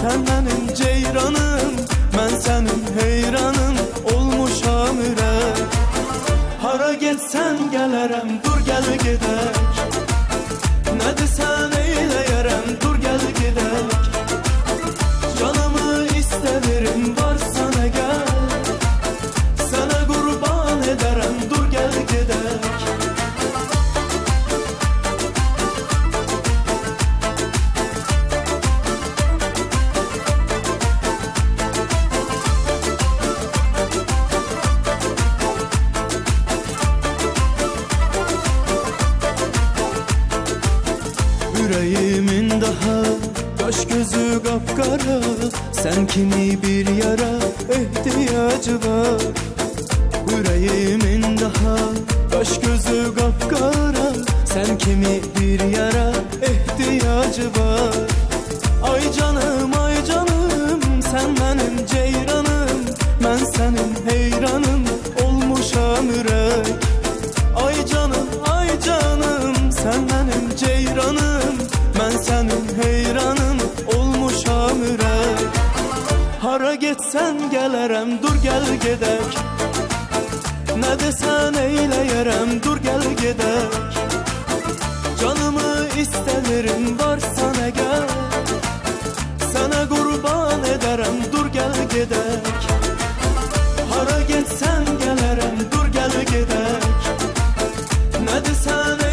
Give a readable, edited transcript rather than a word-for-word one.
Sen benim ceyranım, ben senin heyranım olmuşam ürək. Hara getsən gələrəm, dur gəl gedək. Nə desən eyləyərəm, dur gəl gedək. Canımı istədirim, varsa nə gəl. Sənə qurban edərəm, dur gəl gedək. Yüreğimin daha kaş gözü kapkara. Sen kimi bir yara ihtiyacı var. Yüreğimin daha kaş gözü kapkara. Sen kimi bir yara ihtiyacı var. Ay canım sen benim ceyranım, ben senin heyranım olmuşam ürək. Ay canım sen benim ceyranım, ben senin heyranım olmuşam ürək. Hara getsən gələrəm, dur gəl gedək. Nə desən eyləyərəm, dur gəl gedək. Canımı istədirim, varsa nə gəl. Sənə qurban edərəm, dur gəl gedək. Hara getsən gələrəm, dur gəl gedək. Nə desən